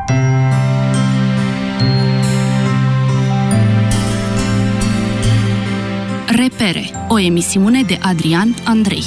Repere, o emisiune de Adrian Andrei.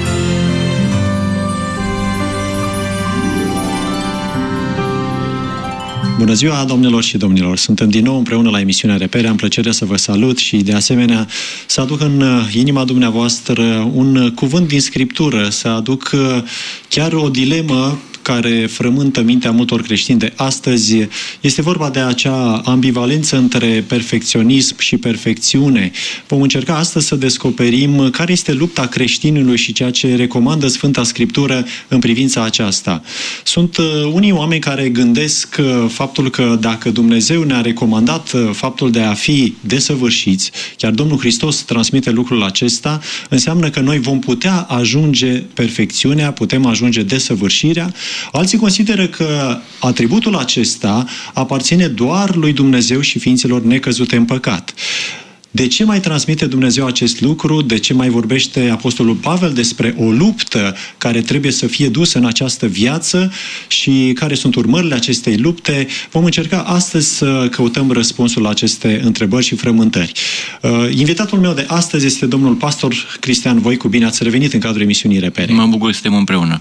Bună ziua, domnilor și domnilor! Suntem din nou împreună la emisiunea Repere. Am plăcerea să vă salut și, de asemenea, să aduc în inima dumneavoastră un cuvânt din Scriptură, să aduc chiar o dilemă care frământă mintea multor creștini de astăzi. Este vorba de acea ambivalență între perfecționism și perfecțiune. Vom încerca astăzi să descoperim care este lupta creștinului și ceea ce recomandă Sfânta Scriptură în privința aceasta. Sunt unii oameni care gândesc faptul că dacă Dumnezeu ne-a recomandat faptul de a fi desăvârșiți, chiar Domnul Hristos transmite lucrul acesta, înseamnă că noi vom putea ajunge perfecțiunea, putem ajunge desăvârșirea. Alții consideră că atributul acesta aparține doar lui Dumnezeu și ființelor necăzute în păcat. De ce mai transmite Dumnezeu acest lucru? De ce mai vorbește Apostolul Pavel despre o luptă care trebuie să fie dusă în această viață și care sunt urmările acestei lupte? Vom încerca astăzi să căutăm răspunsul la aceste întrebări și frământări. Invitatul meu de astăzi este domnul pastor Cristian Voicu. Bine ați revenit în cadrul emisiunii Repere. Mă bucur să suntem împreună.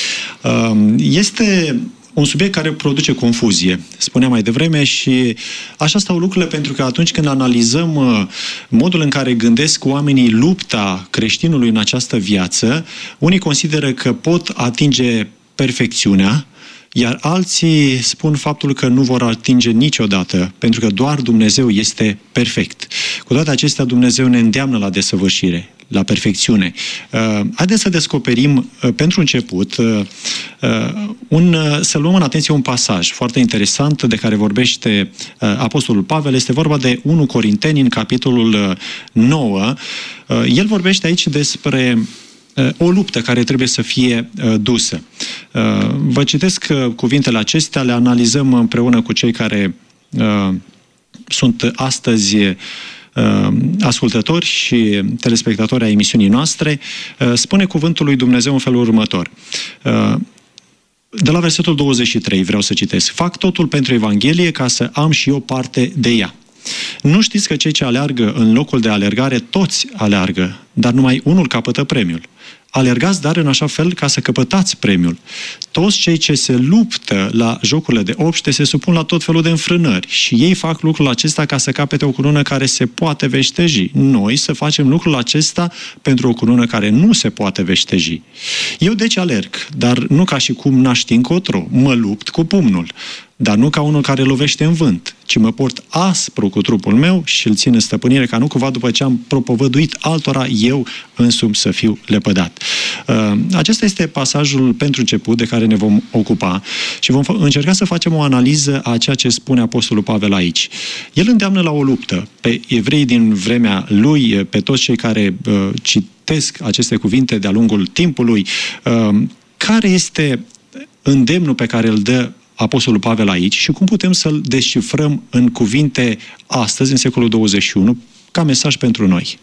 Este un subiect care produce confuzie, spuneam mai devreme, și așa stau lucrurile pentru că atunci când analizăm modul în care gândesc oamenii lupta creștinului în această viață, unii consideră că pot atinge perfecțiunea, iar alții spun faptul că nu vor atinge niciodată, pentru că doar Dumnezeu este perfect. Cu toate acestea, Dumnezeu ne îndeamnă la desăvârșire, la perfecțiune. Haideți să descoperim, pentru început, să luăm în atenție un pasaj foarte interesant de care vorbește Apostolul Pavel. Este vorba de 1 Corinteni, în capitolul 9. El vorbește aici despre o luptă care trebuie să fie dusă. Vă citesc cuvintele acestea, le analizăm împreună cu cei care sunt astăzi ascultători și telespectatori ai emisiunii noastre. Spune cuvântul lui Dumnezeu în felul următor. De la versetul 23 vreau să citesc. Fac totul pentru Evanghelie ca să am și eu parte de ea. Nu știți că cei ce aleargă în locul de alergare, toți aleargă, dar numai unul capătă premiul. Alergați, dar în așa fel ca să căpătați premiul. Toți cei ce se luptă la jocurile de obște se supun la tot felul de înfrânări și ei fac lucrul acesta ca să capete o cunună care se poate veșteji. Noi să facem lucrul acesta pentru o cunună care nu se poate veșteji. Eu deci alerg, dar nu ca și cum n-aș ști încotro. Mă lupt cu pumnul, dar nu ca unul care lovește în vânt, ci mă port aspru cu trupul meu și îl țin în stăpânire ca nu cumva după ce am propovăduit altora, eu însumi să fiu lepădat. Acesta este pasajul pentru început de care ne vom ocupa și vom încerca să facem o analiză a ceea ce spune Apostolul Pavel aici. El îndeamnă la o luptă pe evrei din vremea lui, pe toți cei care citesc aceste cuvinte de-a lungul timpului. Care este îndemnul pe care îl dă Apostolul Pavel aici și cum putem să-l descifrăm în cuvinte astăzi, în secolul 21, ca mesaj pentru noi?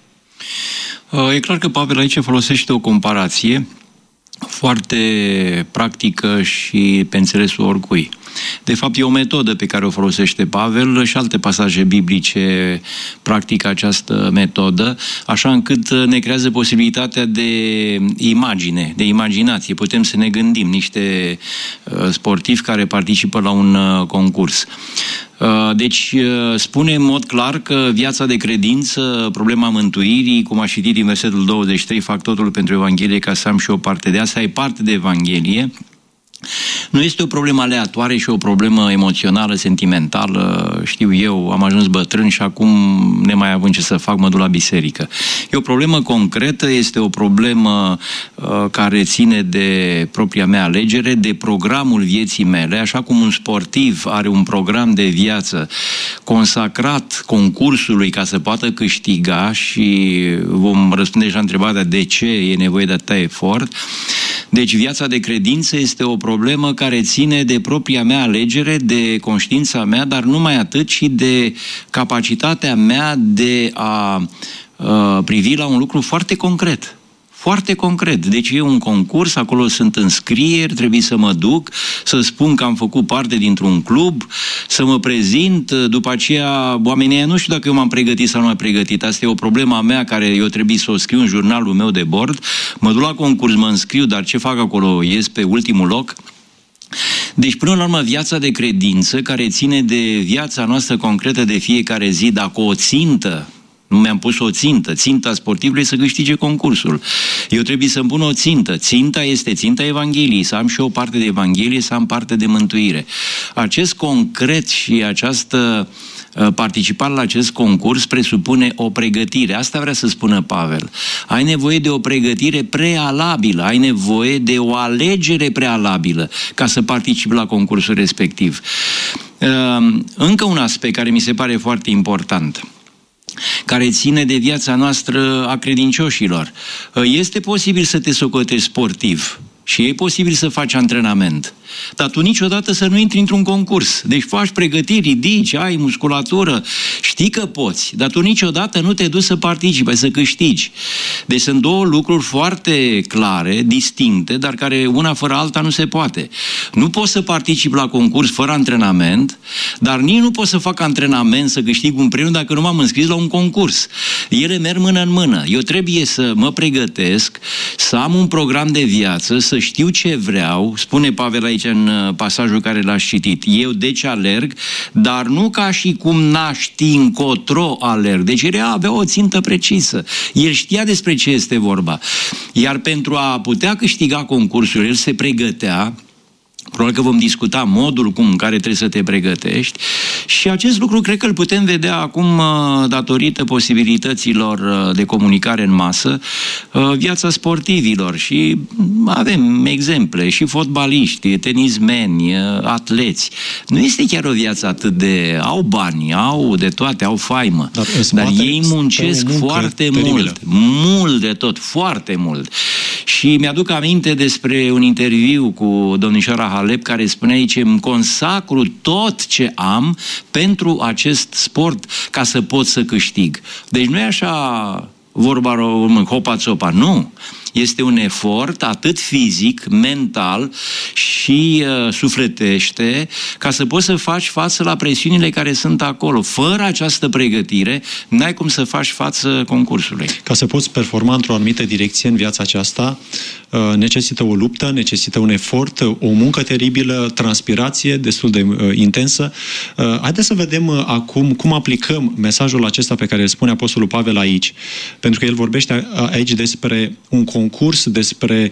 E clar că Pavel aici folosește o comparație foarte practică și pe înțelesul oricui. De fapt, e o metodă pe care o folosește Pavel și alte pasaje biblice practică această metodă, așa încât ne creează posibilitatea de imagine, de imaginație. Putem să ne gândim niște sportivi care participă la un concurs. Deci, spune în mod clar că viața de credință, problema mântuirii, cum a citit din versetul 23, fac totul pentru Evanghelie ca să am și o parte de asta, ai parte de Evanghelie. Nu este o problemă aleatoare și o problemă emoțională, sentimentală, știu eu, am ajuns bătrân și acum nemai având ce să fac, mă duc la biserică. E o problemă concretă, este o problemă care ține de propria mea alegere, de programul vieții mele, așa cum un sportiv are un program de viață consacrat concursului ca să poată câștiga și vom răspunde și la întrebarea de ce e nevoie de atâta efort. Deci viața de credință este o problemă care ține de propria mea alegere, de conștiința mea, dar numai atât, și de capacitatea mea de a privi la un lucru foarte concret. Foarte concret. Deci e un concurs, acolo sunt înscrieri, trebuie să mă duc, să spun că am făcut parte dintr-un club, să mă prezint, după aceea oamenii ăia nu știu dacă eu m-am pregătit sau nu m-am pregătit. Asta e o problemă a mea care eu trebuie să o scriu în jurnalul meu de bord. Mă duc la concurs, mă înscriu, dar ce fac acolo? Ies pe ultimul loc? Deci, până la urmă, viața de credință, care ține de viața noastră concretă de fiecare zi, dacă o țintă, nu mi-am pus o țintă, ținta sportivului e să câștige concursul. Eu trebuie să-mi pun o țintă. Ținta este ținta Evangheliei, să am și o parte de Evanghelie, să am parte de mântuire. Acest concret și această participare la acest concurs presupune o pregătire. Asta vrea să spună Pavel. Ai nevoie de o pregătire prealabilă, ai nevoie de o alegere prealabilă ca să participi la concursul respectiv. Încă un aspect care mi se pare foarte important, care ține de viața noastră a credincioșilor. Este posibil să te socotești sportiv și e posibil să faci antrenament, dar tu niciodată să nu intri într-un concurs. Deci faci pregătiri, ridici, ai musculatură, știi că poți, dar tu niciodată nu te duci să participi, să câștigi. Deci sunt două lucruri foarte clare, distincte, dar care una fără alta nu se poate. Nu poți să participi la concurs fără antrenament, dar nici nu poți să fac antrenament, să câștig un premiu dacă nu m-am înscris la un concurs. Ele merg mână în mână. Eu trebuie să mă pregătesc, să am un program de viață, să știu ce vreau, spune Pavel aici în pasajul care l-aș citit. Eu deci alerg, dar nu ca și cum n-aș ști încotro alerg. Deci el avea o țintă precisă. El știa despre ce este vorba. Iar pentru a putea câștiga concursul, el se pregătea. Probabil că vom discuta modul în care trebuie să te pregătești și acest lucru cred că îl putem vedea acum datorită posibilităților de comunicare în masă, viața sportivilor și avem exemple și fotbaliști, tenismeni, atleți. Nu este chiar o viață atât de... Au bani, au de toate, au faimă, dar ei muncesc foarte mult de tot, foarte mult. Și mi-aduc aminte despre un interviu cu domnișoara Halep care spunea aici: îmi consacru tot ce am pentru acest sport ca să pot să câștig. Deci nu e așa vorba hopa-țopa, nu. Este un efort atât fizic, mental și sufletește ca să poți să faci față la presiunile care sunt acolo. Fără această pregătire, n-ai cum să faci față concursului. Ca să poți performa într-o anumită direcție în viața aceasta, necesită o luptă, necesită un efort, o muncă teribilă, transpirație destul de intensă. Haideți să vedem acum cum aplicăm mesajul acesta pe care îl spune Apostolul Pavel aici. Pentru că el vorbește aici despre un concurs, despre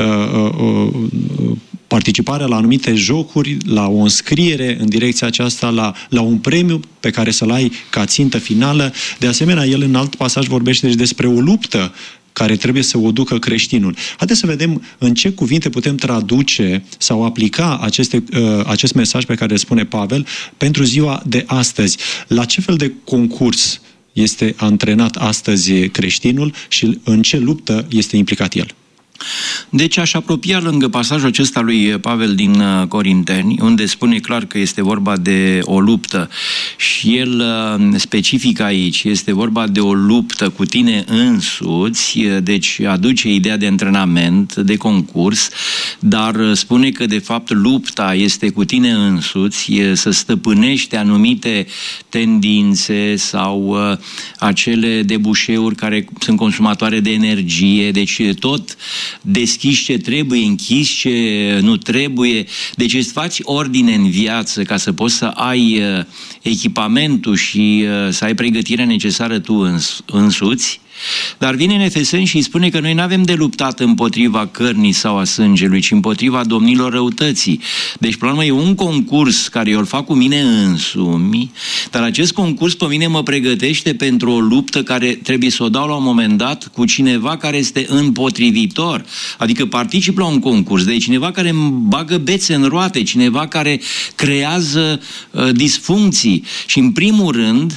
participarea la anumite jocuri, la o înscriere în direcția aceasta, la un premiu pe care să-l ai ca țintă finală. De asemenea, el în alt pasaj vorbește despre o luptă care trebuie să o ducă creștinul. Haideți să vedem în ce cuvinte putem traduce sau aplica acest mesaj pe care îl spune Pavel pentru ziua de astăzi. La ce fel de concurs este antrenat astăzi creștinul și în ce luptă este implicat el? Deci aș apropia lângă pasajul acesta lui Pavel din Corinteni, unde spune clar că este vorba de o luptă și el specifică aici, este vorba de o luptă cu tine însuți, deci aduce ideea de antrenament, de concurs, dar spune că de fapt lupta este cu tine însuți, să stăpânești anumite tendințe sau acele debușeuri care sunt consumatoare de energie, deci tot deschiși ce trebuie, închiși ce nu trebuie. Deci îți faci ordine în viață ca să poți să ai echipamentul și să ai pregătirea necesară tu însuți. Dar vine în Efeseni și îi spune că noi nu avem de luptat împotriva cărnii sau a sângelui, ci împotriva domnilor răutății. Deci, până la urmă, e un concurs care eu îl fac cu mine însumi, dar acest concurs pe mine mă pregătește pentru o luptă care trebuie să o dau la un moment dat cu cineva care este împotrivitor. Adică particip la un concurs, de cineva care îmi bagă bețe în roate, cineva care creează disfuncții. Și, în primul rând,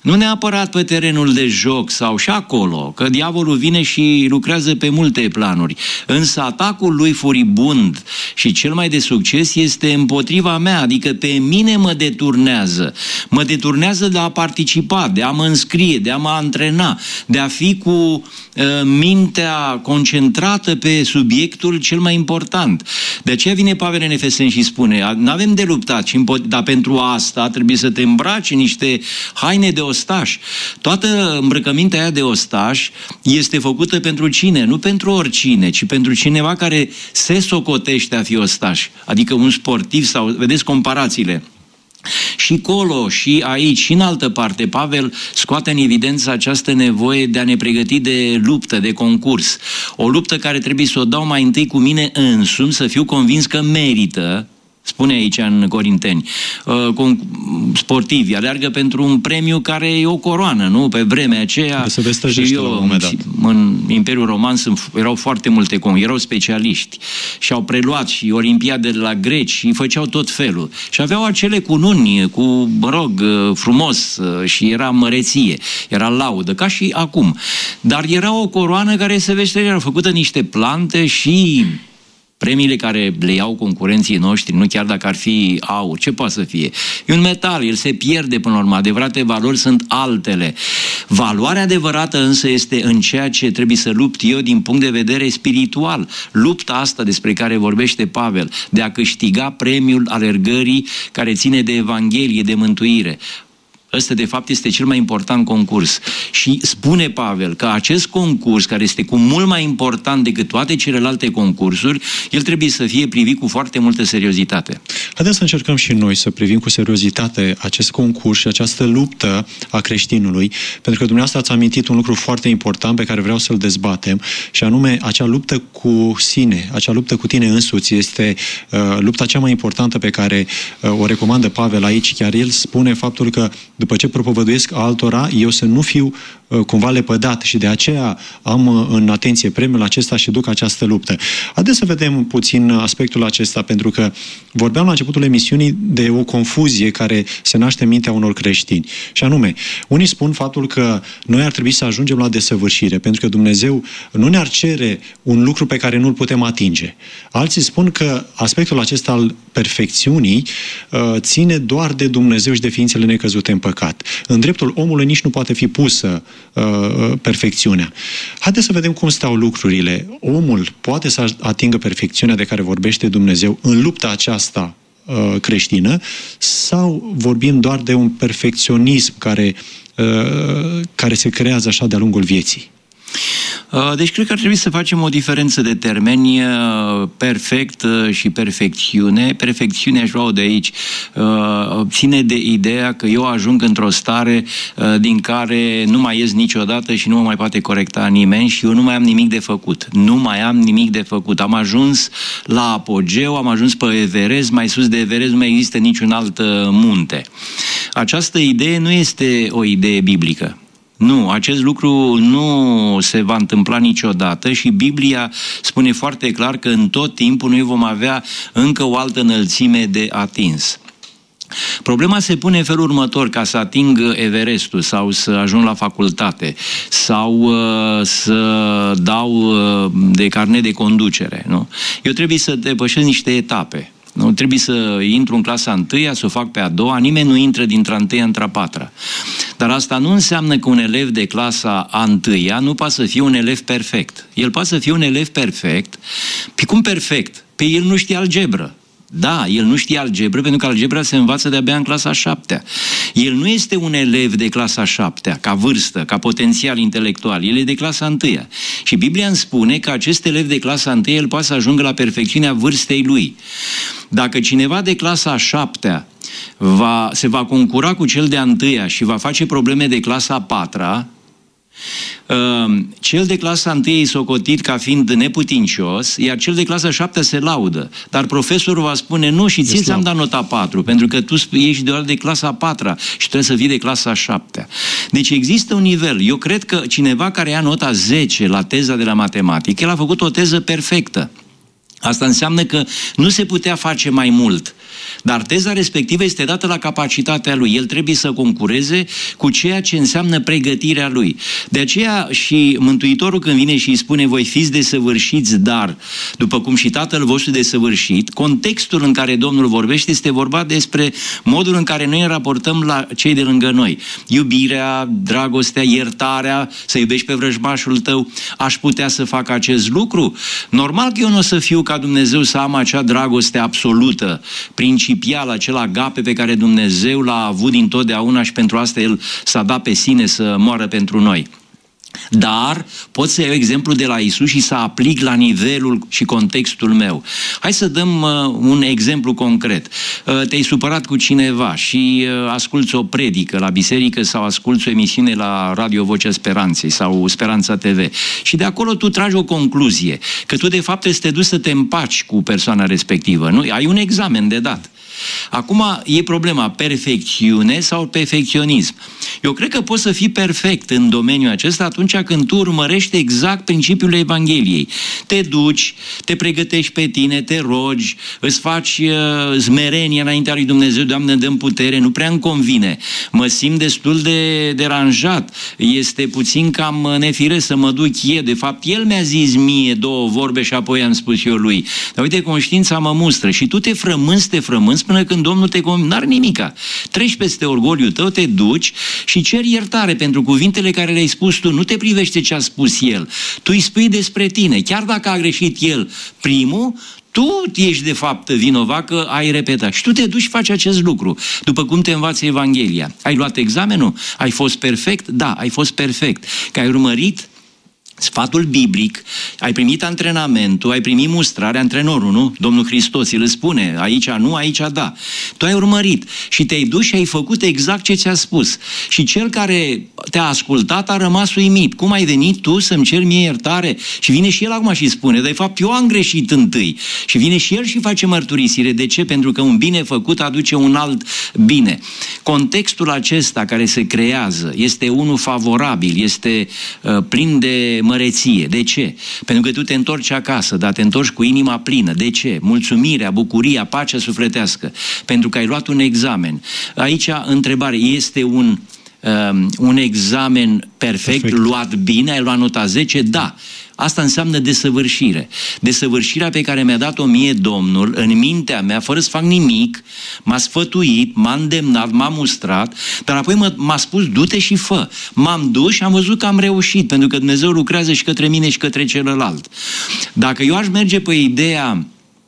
Nu neapărat pe terenul de joc sau și acolo, că diavolul vine și lucrează pe multe planuri. Însă atacul lui furibund și cel mai de succes este împotriva mea, adică pe mine mă deturnează. Mă deturnează de a participa, de a mă înscrie, de a mă antrena, de a fi cu mintea concentrată pe subiectul cel mai important. De aceea vine Pavel în Efeseni și spune, n-avem de luptat, dar pentru asta trebuie să te îmbraci în niște haine de ostaș. Toată îmbrăcămintea aia de ostaș este făcută pentru cine? Nu pentru oricine, ci pentru cineva care se socotește a fi ostaș. Adică un sportiv sau, vedeți comparațiile. Și colo, și aici, și în altă parte, Pavel scoate în evidență această nevoie de a ne pregăti de luptă, de concurs. O luptă care trebuie să o dau mai întâi cu mine însumi, să fiu convins că merită. Spune aici în Corinteni, sportivi aleargă pentru un premiu care e o coroană, nu? Pe vremea aceea, și eu, în Imperiul Roman erau foarte multe, erau specialiști și au preluat și olimpiade la greci și făceau tot felul. Și aveau acele cununi cu, frumos și era măreție, era laudă, ca și acum. Dar era o coroană care se vește, era făcută niște plante și premiile care le iau concurenții noștri, nu chiar dacă ar fi aur, ce poate să fie? E un metal, el se pierde până la urmă, adevărate valori sunt altele. Valoarea adevărată însă este în ceea ce trebuie să lupt eu din punct de vedere spiritual. Lupta asta despre care vorbește Pavel, de a câștiga premiul alergării care ține de Evanghelie, de mântuire. Ăsta, de fapt, este cel mai important concurs. Și spune Pavel că acest concurs, care este cu mult mai important decât toate celelalte concursuri, el trebuie să fie privit cu foarte multă seriozitate. Haideți să încercăm și noi să privim cu seriozitate acest concurs și această luptă a creștinului, pentru că dumneavoastră ați amintit un lucru foarte important pe care vreau să-l dezbatem, și anume acea luptă cu sine, acea luptă cu tine însuți, este lupta cea mai importantă pe care o recomandă Pavel aici. Chiar el spune faptul că după ce propovăduiesc altora, eu să nu fiu cumva lepădat și de aceea am în atenție premiul acesta și duc această luptă. Haideți să vedem puțin aspectul acesta, pentru că vorbeam la începutul emisiunii de o confuzie care se naște în mintea unor creștini. Și anume, unii spun faptul că noi ar trebui să ajungem la desăvârșire, pentru că Dumnezeu nu ne-ar cere un lucru pe care nu-l putem atinge. Alții spun că aspectul acesta al perfecțiunii ține doar de Dumnezeu și de ființele necăzute în păcat. În dreptul omului nici nu poate fi pusă perfecțiunea. Haideți să vedem cum stau lucrurile. Omul poate să atingă perfecțiunea de care vorbește Dumnezeu în lupta aceasta creștină, sau vorbim doar de un perfecționism care se creează așa de-a lungul vieții? Deci cred că ar trebui să facem o diferență de termeni, perfect și perfecțiune. Perfecțiunea, aș vrea de aici, ține de ideea că eu ajung într-o stare din care nu mai ies niciodată și nu mă mai poate corecta nimeni și eu nu mai am nimic de făcut. Nu mai am nimic de făcut. Am ajuns la apogeu, am ajuns pe Everest, mai sus de Everest nu mai există niciun alt munte. Această idee nu este o idee biblică. Nu, acest lucru nu se va întâmpla niciodată și Biblia spune foarte clar că în tot timpul noi vom avea încă o altă înălțime de atins. Problema se pune în felul următor: ca să ating Everestul sau să ajung la facultate sau să dau de carnet de conducere, nu? Eu trebuie să depășesc niște etape. Nu trebuie să intru în clasa 1, să o fac pe a 2, nimeni nu intră dintre a 1 într-a 4. Dar asta nu înseamnă că un elev de clasa a 1 nu poate să fie un elev perfect. El poate să fie un elev perfect. Pe cum perfect? Pe el nu știe algebră. Da, el nu știe algebră, pentru că algebra se învață de-abia în clasa 7. El nu este un elev de clasa 7, ca vârstă, ca potențial intelectual. El e de clasa 1. Și Biblia îmi spune că acest elev de clasa 1, el poate să ajungă la perfecțiunea vârstei lui. Dacă cineva de clasa 7 se va concura cu cel de 1 și va face probleme de clasa 4, cel de clasa 1 e socotit ca fiind neputincios, iar cel de clasa 7 se laudă. Dar profesorul va spune: nu, și ție ți-am dat nota 4, pentru că tu ești doar de clasa 4 și trebuie să fii de clasa 7. Deci există un nivel. Eu cred că cineva care ia nota 10 la teza de la matematică, el a făcut o teză perfectă. Asta înseamnă că nu se putea face mai mult. Dar teza respectivă este dată la capacitatea lui. El trebuie să concureze cu ceea ce înseamnă pregătirea lui. De aceea și Mântuitorul când vine și îi spune voi fiți desăvârșiți, dar după cum și Tatăl vostru desăvârșit, contextul în care Domnul vorbește este vorba despre modul în care noi ne raportăm la cei de lângă noi. Iubirea, dragostea, iertarea, să iubești pe vrăjmașul tău. Aș putea să fac acest lucru? Normal că eu nu o să fiu ca Dumnezeu să am acea dragoste absolută, principială, acel agape pe care Dumnezeu l-a avut dintotdeauna și pentru asta El s-a dat pe sine să moară pentru noi. Dar pot să iau exemplu de la Iisus și să aplic la nivelul și contextul meu. Hai să dăm un exemplu concret. Te-ai supărat cu cineva și asculți o predică la biserică sau asculți o emisiune la Radio Vocea Speranței sau Speranța TV. Și de acolo tu tragi o concluzie, că tu de fapt trebuie să te duci să te împaci cu persoana respectivă. Nu? Ai un examen de dat. Acum e problema, perfecțiune sau perfecționism. Eu cred că poți să fii perfect în domeniul acesta atunci când tu urmărești exact principiul Evangheliei. Te duci, te pregătești pe tine, te rogi, îți faci smerenie înaintea lui Dumnezeu, Doamne, dă-mi putere, nu prea îmi convine. Mă simt destul de deranjat, este puțin cam nefiresc să mă duc eu. De fapt, el mi-a zis mie două vorbe și apoi am spus eu lui. Dar uite, conștiința mă mustră și tu te frămânți până când Domnul te convine. N-are nimica. Treci peste orgoliul tău, te duci și ceri iertare pentru cuvintele care le-ai spus tu. Nu te privește ce a spus el. Tu îi spui despre tine. Chiar dacă a greșit el primul, tu ești de fapt vinovat că ai repetat. Și tu te duci și faci acest lucru. După cum te învață Evanghelia. Ai luat examenul? Ai fost perfect? Da, ai fost perfect. Că ai urmărit sfatul biblic, ai primit antrenamentul, ai primit mustrarea, antrenorul, nu? Domnul Hristos îl spune, aici nu, aici da. Tu ai urmărit și te-ai dus și ai făcut exact ce ți-a spus. Și cel care te-a ascultat a rămas uimit. Cum ai venit tu să-mi ceri mie iertare? Și vine și el acum și spune, de fapt eu am greșit întâi. Și vine și el și face mărturisire. De ce? Pentru că un bine făcut aduce un alt bine. Contextul acesta care se creează este unul favorabil, este plin de măreție. De ce? Pentru că tu te întorci acasă, dar te întorci cu inima plină. De ce? Mulțumirea, bucuria, pacea sufletească. Pentru că ai luat un examen. Aici, întrebare, este un examen perfect, luat bine, ai luat nota 10? Da. Asta înseamnă desăvârșire. Desăvârșirea pe care mi-a dat-o mie Domnul în mintea mea, fără să fac nimic, m-a sfătuit, m-a îndemnat, m-a mustrat, dar apoi m-a spus du-te și fă. M-am dus și am văzut că am reușit, pentru că Dumnezeu lucrează și către mine și către celălalt. Dacă eu aș merge pe ideea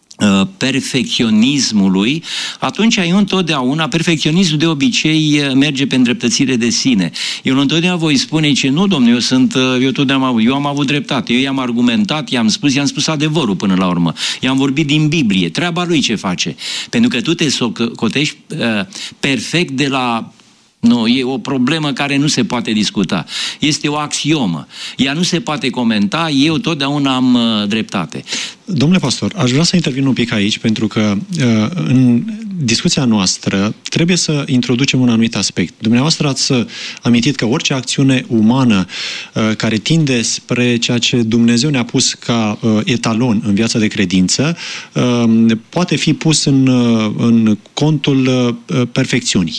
perfecționismului, atunci eu întotdeauna, perfecționismul de obicei merge pe îndreptățire de sine. Eu întotdeauna voi spune ce nu, domnule, eu am avut dreptate, eu i-am argumentat, i-am spus adevărul până la urmă, i-am vorbit din Biblie, treaba lui ce face. Pentru că tu te socotești perfect de la... Nu, e o problemă care nu se poate discuta. Este o axiomă. Ea nu se poate comenta, eu totdeauna am dreptate. Domnule pastor, aș vrea să intervin un pic aici, pentru că în discuția noastră trebuie să introducem un anumit aspect. Dumneavoastră ați amintit că orice acțiune umană care tinde spre ceea ce Dumnezeu ne-a pus ca etalon în viața de credință poate fi pus în contul perfecțiunii.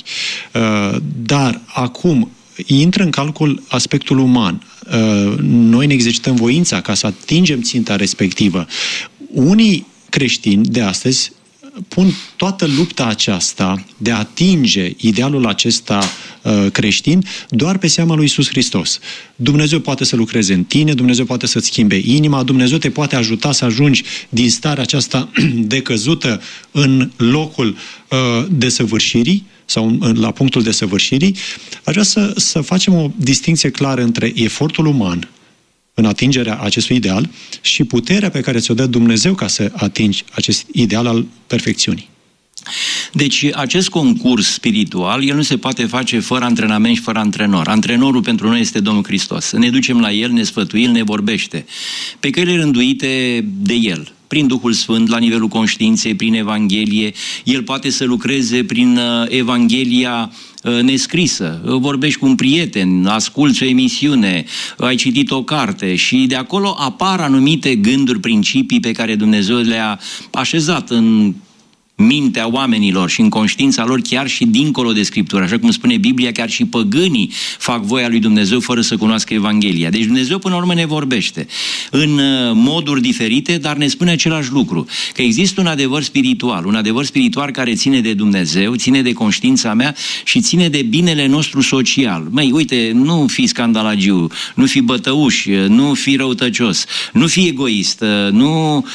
Dar acum intră în calcul aspectul uman. Noi ne exercităm voința ca să atingem ținta respectivă. Unii creștini de astăzi pun toată lupta aceasta de a atinge idealul acesta creștin doar pe seama lui Iisus Hristos. Dumnezeu poate să lucreze în tine, Dumnezeu poate să-ți schimbe inima, Dumnezeu te poate ajuta să ajungi din starea aceasta decăzută în locul desăvârșirii sau la punctul desăvârșirii. Aș vrea să facem o distinție clară între efortul uman în atingerea acestui ideal și puterea pe care ți-o dă Dumnezeu ca să atingi acest ideal al perfecțiunii. Deci acest concurs spiritual, el nu se poate face fără antrenament și fără antrenor. Antrenorul pentru noi este Domnul Hristos. Ne ducem la El, ne sfătuim, ne vorbește. Pe căile rânduite de El, prin Duhul Sfânt, la nivelul conștiinței, prin Evanghelie. El poate să lucreze prin Evanghelia nescrisă. Vorbești cu un prieten, asculți o emisiune, ai citit o carte și de acolo apar anumite gânduri, principii pe care Dumnezeu le-a așezat în mintea oamenilor și în conștiința lor chiar și dincolo de Scriptură. Așa cum spune Biblia, chiar și păgânii fac voia lui Dumnezeu fără să cunoască Evanghelia. Deci Dumnezeu până la urmă ne vorbește în moduri diferite, dar ne spune același lucru, că există un adevăr spiritual care ține de Dumnezeu, ține de conștiința mea și ține de binele nostru social. Măi, uite, nu fi scandalagiu, nu fi bătăuș, nu fi răutăcios, nu fi egoist, nu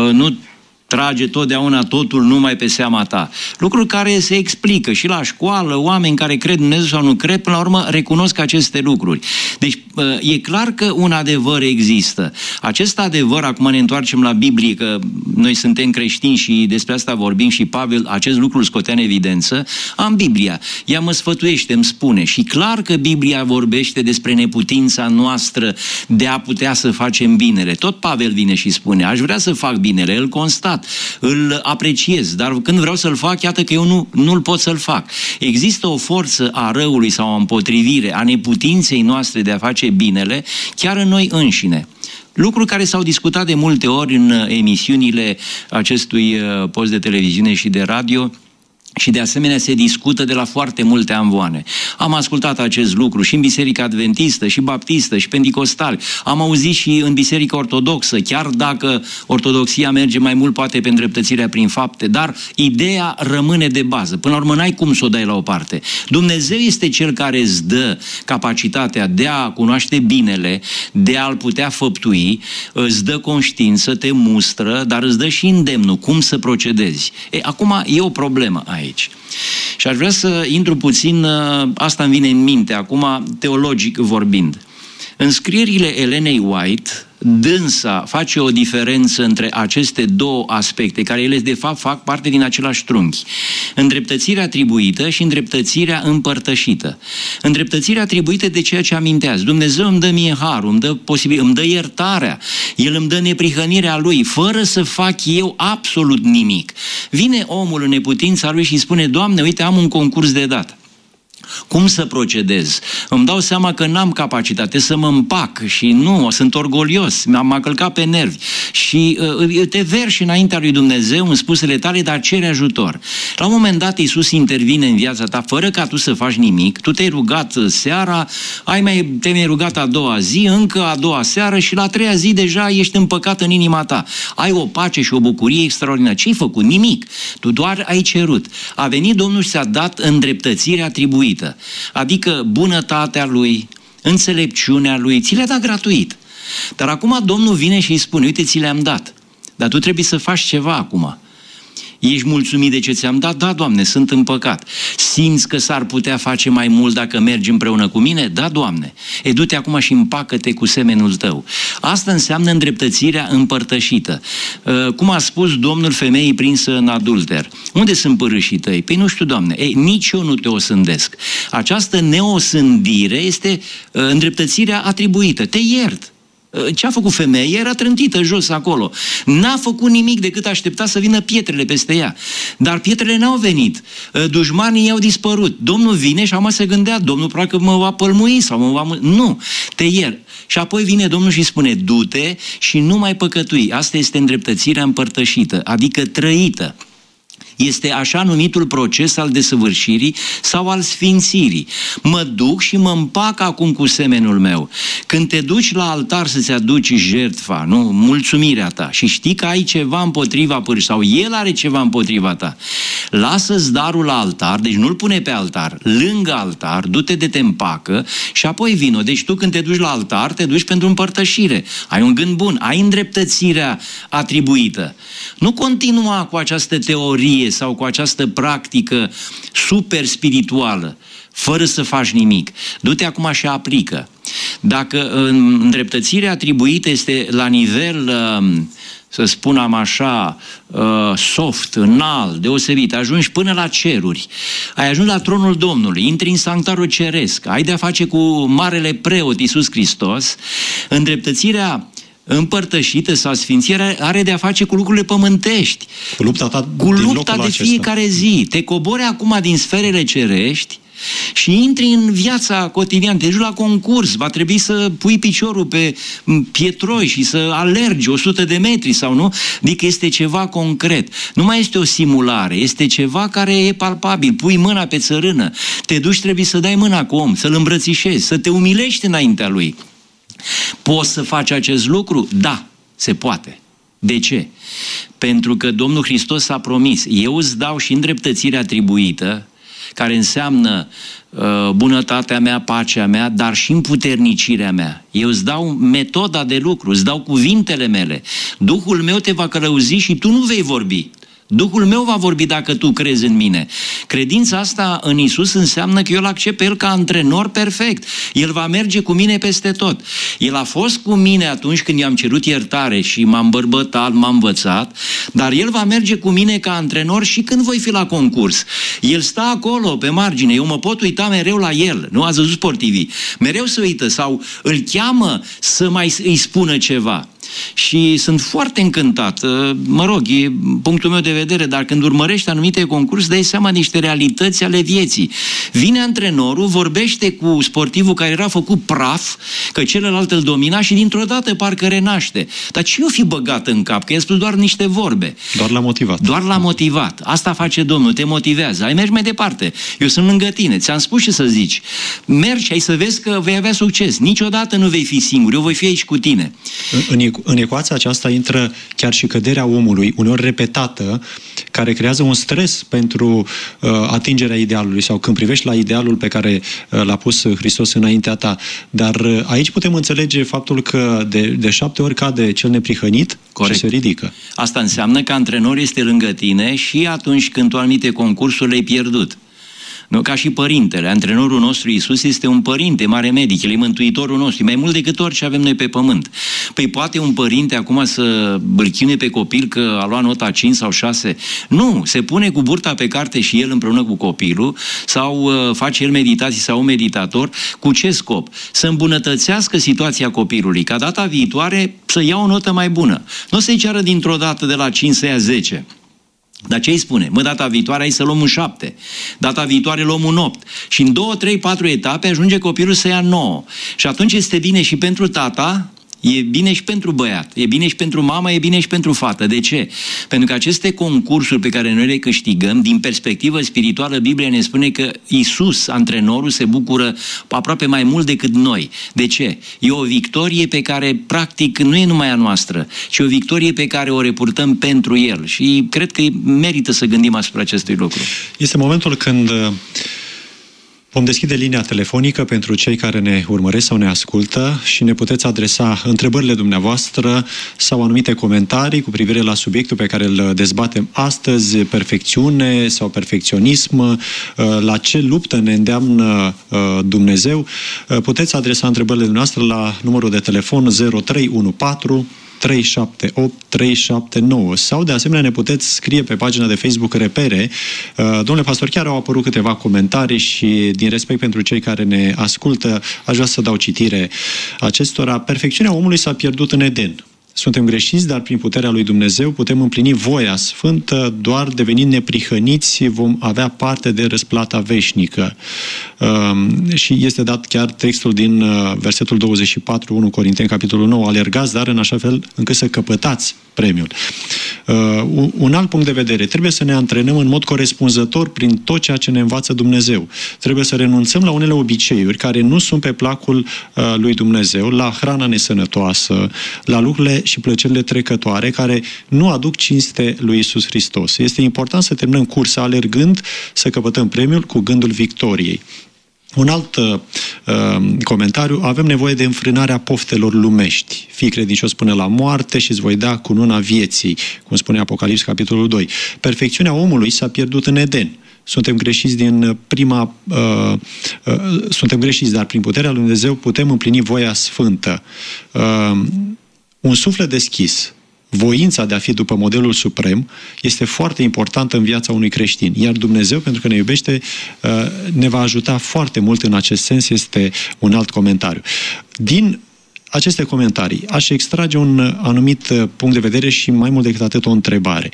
trage totdeauna totul numai pe seama ta. Lucruri care se explică și la școală, oameni care cred în Dumnezeu sau nu cred, până la urmă recunosc aceste lucruri. Deci e clar că un adevăr există. Acest adevăr, acum ne întoarcem la Biblie, că noi suntem creștini și despre asta vorbim și Pavel acest lucru îl scotea în evidență, am Biblia. Ea mă sfătuiește, îmi spune și clar că Biblia vorbește despre neputința noastră de a putea să facem binele. Tot Pavel vine și spune, aș vrea să fac binele, îl constat, îl apreciez, dar când vreau să-l fac, iată că eu nu-l pot să-l fac. Există o forță a răului sau o împotrivire a neputinței noastre de a face binele, chiar în noi înșine. Lucruri care s-au discutat de multe ori în emisiunile acestui post de televiziune și de radio, și de asemenea se discută de la foarte multe anvoane. Am ascultat acest lucru și în Biserica Adventistă, și Baptistă, și Pentecostali. Am auzit și în Biserica Ortodoxă, chiar dacă ortodoxia merge mai mult poate pe îndreptățirea prin fapte, dar ideea rămâne de bază. Până la urmă n-ai cum să o dai la o parte. Dumnezeu este Cel care îți dă capacitatea de a cunoaște binele, de a-l putea făptui, îți dă conștiință, te mustră, dar îți dă și îndemnul cum să procedezi. Acum e o problemă aici. Și aș vrea să intru puțin, asta îmi vine în minte acum, teologic vorbind. În scrierile Elenei White, dânsa face o diferență între aceste două aspecte, care ele de fapt fac parte din același trunchi. Îndreptățirea atribuită și îndreptățirea împărtășită. Îndreptățirea atribuită de ceea ce aminteați. Dumnezeu îmi dă mie harul, îmi dă iertarea, El îmi dă neprihănirea Lui, fără să fac eu absolut nimic. Vine omul în neputința lui și spune, Doamne, uite, am un concurs de dat. Cum să procedez? Îmi dau seama că n-am capacitate să mă împac și nu, sunt orgolios, m-am călcat pe nervi și te verși înaintea lui Dumnezeu în spusele tale, dar cere ajutor. La un moment dat Iisus intervine în viața ta fără ca tu să faci nimic, tu te-ai rugat seara, te-ai rugat a doua zi, încă a doua seară și la a treia zi deja ești împăcat în inima ta. Ai o pace și o bucurie extraordinară. Ce-ai făcut? Nimic. Tu doar ai cerut. A venit Domnul și ți-a dat îndreptățirea atribuită. Adică bunătatea Lui, înțelepciunea Lui, ți le-a dat gratuit. Dar acum Domnul vine și îi spune, uite, ți le-am dat, dar tu trebuie să faci ceva acum. Ești mulțumit de ce ți-am dat? Da, Doamne, sunt împăcat. Simți că s-ar putea face mai mult dacă mergi împreună cu mine? Da, Doamne. Du-te acum și împacă-te cu semenul tău. Asta înseamnă îndreptățirea împărtășită. Cum a spus Domnul femeii prinsă în adulter. Unde sunt părâșii tăi? Păi nu știu, Doamne. Nici eu nu te osândesc. Această neosândire este îndreptățirea atribuită. Te iert. Ce a făcut femeia? Era trântită jos acolo. N-a făcut nimic decât aștepta să vină pietrele peste ea. Dar pietrele n-au venit. Dușmanii i-au dispărut. Domnul vine și acum se gândea, Domnul probabil că mă va pălmui sau mă va... Nu, te iert. Și apoi vine Domnul și spune, du-te și nu mai păcătui. Asta este îndreptățirea împărtășită, adică trăită. Este așa numitul proces al desăvârșirii sau al sfințirii. Mă duc și mă împac acum cu semenul meu. Când te duci la altar să-ți aduci jertfa, nu, mulțumirea ta, și știi că ai ceva împotriva părâșii sau el are ceva împotriva ta, lasă-ți darul la altar, deci nu-l pune pe altar, lângă altar, du-te de te împacă și apoi vino. Deci tu când te duci la altar, te duci pentru împărtășire. Ai un gând bun, ai îndreptățirea atribuită. Nu continua cu această teorie sau cu această practică super spirituală, fără să faci nimic. Du-te acum și aplică. Dacă îndreptățirea atribuită este la nivel, să spunem așa, soft, înalt, deosebit, ajungi până la ceruri, ai ajuns la tronul Domnului, intri în sanctarul ceresc, ai de-a face cu marele preot Iisus Hristos, îndreptățirea împărtășită sau sfințirea are de a face cu lucrurile pământești. Cu lupta ta cu lupta de fiecare zi. Te cobori acum din sferele cerești și intri în viața cotidiană, te duci la concurs, va trebui să pui piciorul pe pietroi și să alergi 100 de metri sau nu, adică este ceva concret. Nu mai este o simulare, este ceva care e palpabil, pui mâna pe țărână, te duci, trebuie să dai mâna cu om, să-l îmbrățișezi, să te umilești înaintea lui. Poți să faci acest lucru? Da, se poate. De ce? Pentru că Domnul Hristos a promis, eu îți dau și îndreptățirea atribuită, care înseamnă bunătatea mea, pacea mea, dar și împuternicirea mea. Eu îți dau metoda de lucru, îți dau cuvintele mele. Duhul meu te va călăuzi și tu nu vei vorbi. Duhul meu va vorbi dacă tu crezi în mine. Credința asta în Iisus înseamnă că eu îl accept pe El ca antrenor perfect. El va merge cu mine peste tot. El a fost cu mine atunci când i-am cerut iertare și m-am bărbătat, m-am învățat, dar El va merge cu mine ca antrenor și când voi fi la concurs. El stă acolo, pe margine, eu mă pot uita mereu la El. Nu ați văzut sportivii? Mereu se uită sau îl cheamă să mai îi spună ceva. Și sunt foarte încântat, mă rog, e punctul meu de vedere, dar când urmărești anumite concurse, dai seama niște realități ale vieții. Vine antrenorul, vorbește cu sportivul care era făcut praf, că celălalt îl domina și dintr-o dată parcă renaște. Dar ce i-o fi băgat în cap? Că i-a spus doar niște vorbe. Doar l-a motivat. Doar l-a motivat. Asta face Domnul, te motivează. Ai mergi mai departe. Eu sunt lângă tine, ți-am spus ce să zici. Mergi, ai să vezi că vei avea succes. Niciodată nu vei fi singur, eu voi fi aici cu tine. În ecuația aceasta intră chiar și căderea omului, uneori repetată, care creează un stres pentru atingerea idealului sau când privești la idealul pe care l-a pus Hristos înaintea ta. Dar aici putem înțelege faptul că de 7 ori cade cel neprihănit. Corect. Și se ridică. Asta înseamnă că antrenorul este lângă tine și atunci când tu anumite concursuri le-ai pierdut. Nu? Ca și părintele. Antrenorul nostru Iisus este un părinte, mare medic, el e mântuitorul nostru, mai mult decât orice avem noi pe pământ. Păi poate un părinte acum să îl chinuie pe copil că a luat nota 5 sau 6? Nu, se pune cu burta pe carte și el împreună cu copilul sau face el meditații sau un meditator. Cu ce scop? Să îmbunătățească situația copilului, ca data viitoare să ia o notă mai bună. Nu să-i ceară dintr-o dată de la 5 să ia 10. Dar ce îi spune? Data viitoare ai să luăm un 7. Data viitoare luăm un 8. Și în 2, 3, 4 etape ajunge copilul să ia 9. Și atunci este bine și pentru tata, e bine și pentru băiat, e bine și pentru mama, e bine și pentru fată. De ce? Pentru că aceste concursuri pe care noi le câștigăm, din perspectivă spirituală, Biblia ne spune că Iisus, antrenorul, se bucură aproape mai mult decât noi. De ce? E o victorie pe care, practic, nu e numai a noastră, ci o victorie pe care o repurtăm pentru El. Și cred că merită să gândim asupra acestui lucru. Este momentul când vom deschide linia telefonică pentru cei care ne urmăresc sau ne ascultă și ne puteți adresa întrebările dumneavoastră sau anumite comentarii cu privire la subiectul pe care îl dezbatem astăzi, perfecțiune sau perfecționism, la ce luptă ne îndeamnă Dumnezeu. Puteți adresa întrebările dumneavoastră la numărul de telefon 0314 378 379 sau de asemenea ne puteți scrie pe pagina de Facebook Repere. Domnule pastor, chiar au apărut câteva comentarii și din respect pentru cei care ne ascultă aș vrea să dau citire acestora. Perfecțiunea omului s-a pierdut în Eden. Suntem greșiți, dar prin puterea lui Dumnezeu putem împlini voia sfântă, doar devenind neprihăniți vom avea parte de răsplata veșnică. Și este dat chiar textul din versetul 24, 1 Corinteni, capitolul 9, alergați, dar în așa fel încât să căpătați premiul. Un alt punct de vedere, trebuie să ne antrenăm în mod corespunzător prin tot ceea ce ne învață Dumnezeu. Trebuie să renunțăm la unele obiceiuri care nu sunt pe placul lui Dumnezeu, la hrana nesănătoasă, la lucrurile și plăcerile trecătoare care nu aduc cinste lui Iisus Hristos. Este important să terminăm cursa alergând, să căpătăm premiul cu gândul victoriei. Un alt comentariu, avem nevoie de înfrânarea poftelor lumești. Fii credincios până la moarte și îți voi da cununa vieții, cum spune Apocalips, capitolul 2. Perfecțiunea omului s-a pierdut în Eden. Suntem greșiți suntem greșiți, dar prin puterea lui Dumnezeu putem împlini voia sfântă. Un suflet deschis, voința de a fi după modelul suprem, este foarte importantă în viața unui creștin. Iar Dumnezeu, pentru că ne iubește, ne va ajuta foarte mult în acest sens, este un alt comentariu. Din aceste comentarii, aș extrage un anumit punct de vedere și mai mult decât atât o întrebare.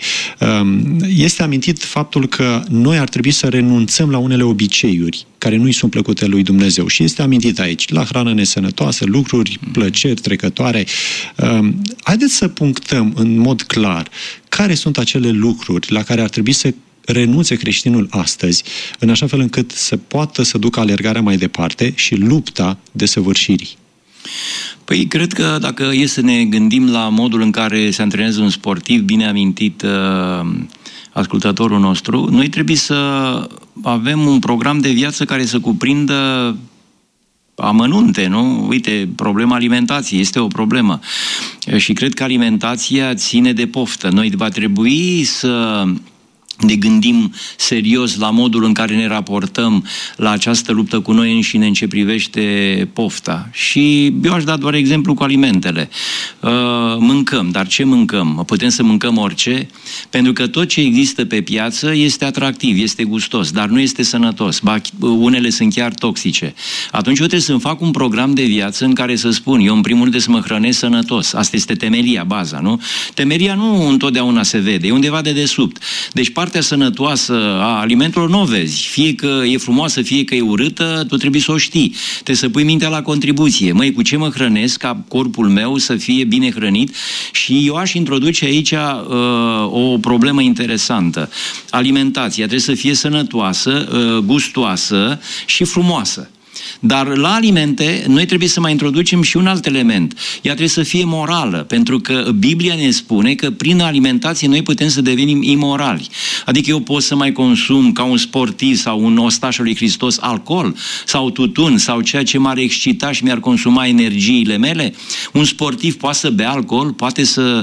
Este amintit faptul că noi ar trebui să renunțăm la unele obiceiuri care nu-i sunt plăcute lui Dumnezeu. Și este amintit aici, la hrană nesănătoasă, lucruri, plăceri trecătoare. Haideți să punctăm în mod clar care sunt acele lucruri la care ar trebui să renunțe creștinul astăzi, în așa fel încât să poată să ducă alergarea mai departe și lupta desăvârșirii. Păi, cred că dacă e să ne gândim la modul în care se antrenează un sportiv, bine amintit ascultătorul nostru, noi trebuie să avem un program de viață care să cuprindă amănunte, nu? Uite, problema alimentației este o problemă. Și cred că alimentația ține de poftă. Noi va trebui să ne gândim serios la modul în care ne raportăm la această luptă cu noi înșine în ce privește pofta. Și eu aș da doar exemplu cu alimentele. Mâncăm, dar ce mâncăm? Putem să mâncăm orice? Pentru că tot ce există pe piață este atractiv, este gustos, dar nu este sănătos. Unele sunt chiar toxice. Atunci eu trebuie să-mi fac un program de viață în care să spun, eu în primul rând trebuie să mă hrănesc sănătos. Asta este temelia, baza, nu? Temelia nu întotdeauna se vede, e undeva de desubt. Deci partea sănătoasă a alimentelor nu o vezi. Fie că e frumoasă, fie că e urâtă, tu trebuie să o știi. Trebuie să pui mintea la contribuție. Măi, cu ce mă hrănesc ca corpul meu să fie bine hrănit? Și eu aș introduce aici o problemă interesantă. Alimentația trebuie să fie sănătoasă, gustoasă și frumoasă. Dar la alimente, noi trebuie să mai introducem și un alt element. Ea trebuie să fie morală, pentru că Biblia ne spune că prin alimentație noi putem să devenim imorali. Adică eu pot să mai consum ca un sportiv sau un ostaș al lui Hristos alcool sau tutun sau ceea ce m-ar excita și mi-ar consuma energiile mele. Un sportiv poate să bea alcool, poate să...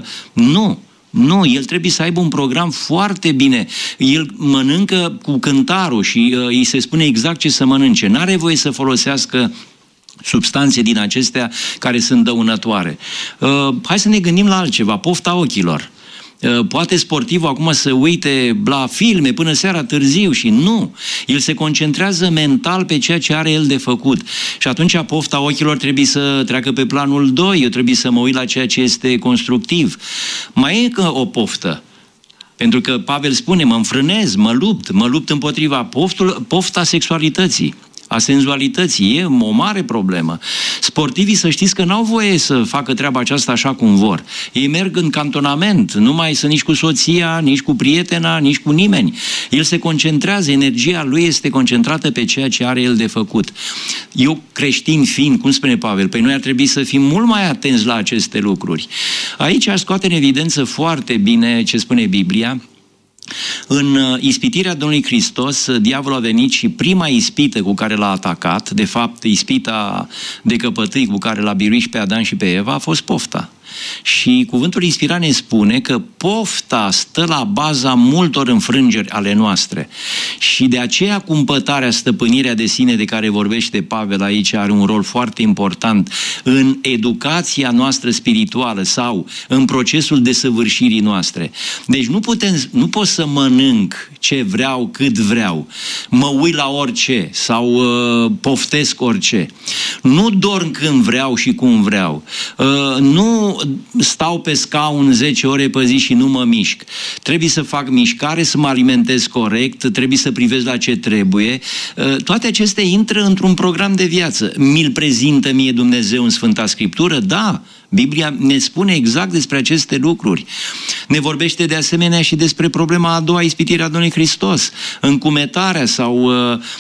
Nu, el trebuie să aibă un program foarte bine. El mănâncă cu cântarul și îi se spune exact ce să mănânce. N-are voie să folosească substanțe din acestea care sunt dăunătoare. Hai să ne gândim la altceva, pofta ochilor. Poate sportivul acum să uite la filme până seara târziu și nu. El se concentrează mental pe ceea ce are el de făcut. Și atunci pofta ochilor trebuie să treacă pe planul 2, eu trebuie să mă uit la ceea ce este constructiv. Mai e o poftă. Pentru că Pavel spune, mă înfrânez, mă lupt împotriva pofta sexualității, a senzualității. E o mare problemă. Sportivii, să știți că n-au voie să facă treaba aceasta așa cum vor. Ei merg în cantonament, nu mai sunt nici cu soția, nici cu prietena, nici cu nimeni. El se concentrează, energia lui este concentrată pe ceea ce are el de făcut. Eu, creștin fiind, cum spune Pavel, păi noi ar trebui să fim mult mai atenți la aceste lucruri. Aici aș scoate în evidență foarte bine ce spune Biblia. În ispitirea Domnului Hristos, diavolul a venit și prima ispită cu care l-a atacat, de fapt ispita de căpătâi cu care l-a biruit și pe Adam și pe Eva, a fost pofta. Și cuvântul inspirat ne spune că pofta stă la baza multor înfrângeri ale noastre. Și de aceea cumpătarea, stăpânirea de sine de care vorbește Pavel aici are un rol foarte important în educația noastră spirituală sau în procesul desăvârșirii noastre. Deci nu pot să mănânc ce vreau, cât vreau. Mă uit la orice sau poftesc orice. Nu dorm când vreau și cum vreau. Nu stau pe scaun 10 ore pe zi și nu mă mișc. Trebuie să fac mișcare, să mă alimentez corect, trebuie să privesc la ce trebuie. Toate acestea intră într-un program de viață. Mi-l prezintă mie Dumnezeu în Sfânta Scriptură? Da. Biblia ne spune exact despre aceste lucruri. Ne vorbește de asemenea și despre problema a doua, ispitirea Domnului Hristos. Încumetarea sau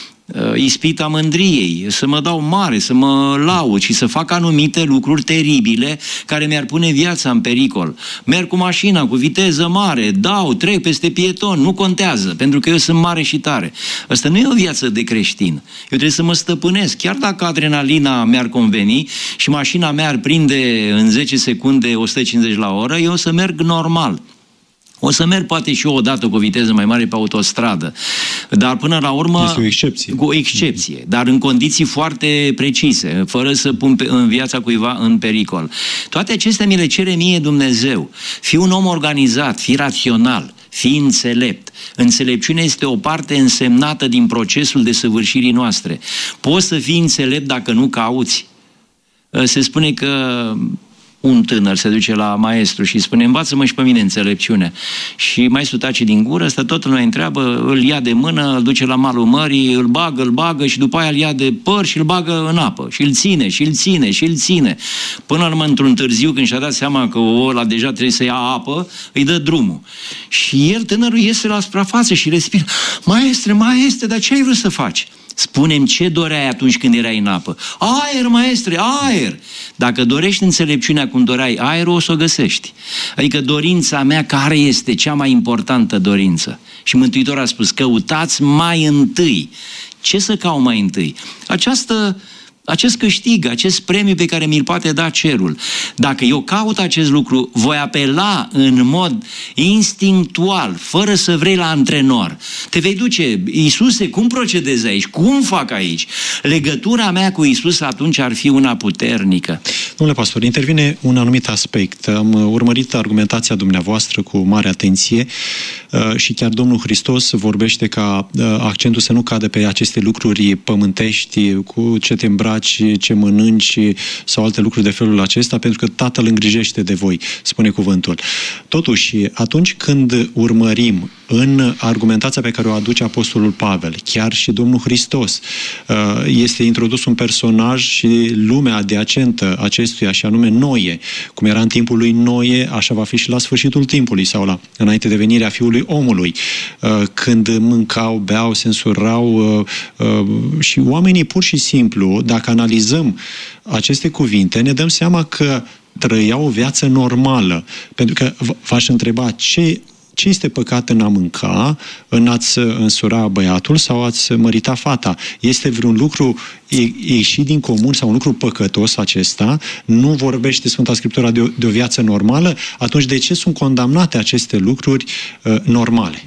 ispita mândriei, să mă dau mare, să mă laud și să fac anumite lucruri teribile care mi-ar pune viața în pericol. Merg cu mașina, cu viteză mare, trec peste pieton, nu contează, pentru că eu sunt mare și tare. Asta nu e o viață de creștin. Eu trebuie să mă stăpânesc. Chiar dacă adrenalina mi-ar conveni și mașina mea ar prinde în 10 secunde 150 la oră, eu o să merg normal. O să merg poate și eu odată cu o viteză mai mare pe autostradă. Dar până la urmă... Este o excepție. Cu o excepție, dar în condiții foarte precise, fără să pun în viața cuiva în pericol. Toate acestea mi le cere mie Dumnezeu. Fii un om organizat, fii rațional, fii înțelept. Înțelepciunea este o parte însemnată din procesul desăvârșirii noastre. Poți să fii înțelept dacă nu cauți. se spune că un tânăr se duce la maestru și spune: învață-mă și pe mine înțelepciune. Și maestru tace din gură, stă tot lumea întreabă, îl ia de mână, îl duce la malul mării, îl bagă și după aia îl ia de păr și îl bagă în apă. Și îl ține. Până la urmă, într-un târziu, când și-a dat seama că ăla deja trebuie să ia apă, îi dă drumul. Și el, tânărul, iese la suprafață și respiră: maestre, dar ce ai vrut să faci? Spune-mi, ce doreai atunci când erai în apă? Aer, maestre, aer! Dacă dorești înțelepciunea cum doreai aerul, o să o găsești. Adică dorința mea, care este cea mai importantă dorință? Și Mântuitorul a spus: căutați mai întâi. Ce să caut mai întâi? Acest câștig, acest premiu pe care mi-l poate da cerul. Dacă eu caut acest lucru, voi apela în mod instinctual, fără să vrei, la antrenor. Te vei duce: Iisuse, cum procedezi aici? Cum fac aici? Legătura mea cu Iisus atunci ar fi una puternică. Domnule pastor, intervine un anumit aspect. Am urmărit argumentația dumneavoastră cu mare atenție și chiar Domnul Hristos vorbește ca accentul să nu cadă pe aceste lucruri pământești, cu ce te îmbraci, ce mănânci sau alte lucruri de felul acesta, pentru că Tatăl îngrijește de voi, spune cuvântul. Totuși, atunci când urmărim în argumentația pe care o aduce Apostolul Pavel, chiar și Domnul Hristos, este introdus un personaj și lumea adiacentă acestuia, și anume Noe. Cum era în timpul lui Noe, așa va fi și la sfârșitul timpului sau înainte de venirea Fiului Omului. Când mâncau, beau, se însurau și oamenii pur și simplu, dacă analizăm aceste cuvinte, ne dăm seama că trăiau o viață normală. Pentru că v-aș întreba, ce este păcat în a mânca, în a-ți însura băiatul sau a-ți mărita fata? Este vreun lucru ieșit din comun sau un lucru păcătos acesta? Nu vorbește Sfânta Scriptura de o viață normală? Atunci de ce sunt condamnate aceste lucruri normale?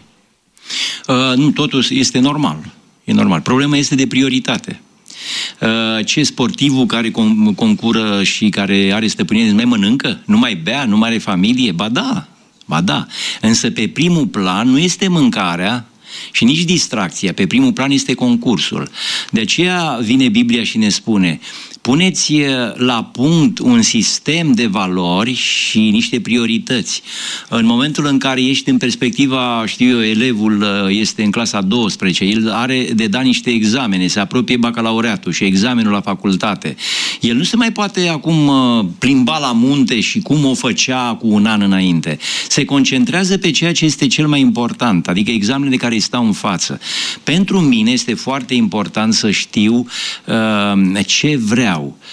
Nu, totul este normal. E normal. Problema este de prioritate. Ce sportivul care concură și care are stăpânire nu mai mănâncă? Nu mai bea? Nu mai are familie? Ba da. Însă pe primul plan nu este mâncarea și nici distracția. Pe primul plan este concursul. De aceea vine Biblia și ne spune: puneți la punct un sistem de valori și niște priorități. În momentul în care ești în perspectiva, elevul este în clasa 12, el are de dat niște examene, se apropie bacalaureatul și examenul la facultate. El nu se mai poate acum plimba la munte și cum o făcea cu un an înainte. Se concentrează pe ceea ce este cel mai important, adică examenele care îi stau în față. Pentru mine este foarte important să știu ce vreau.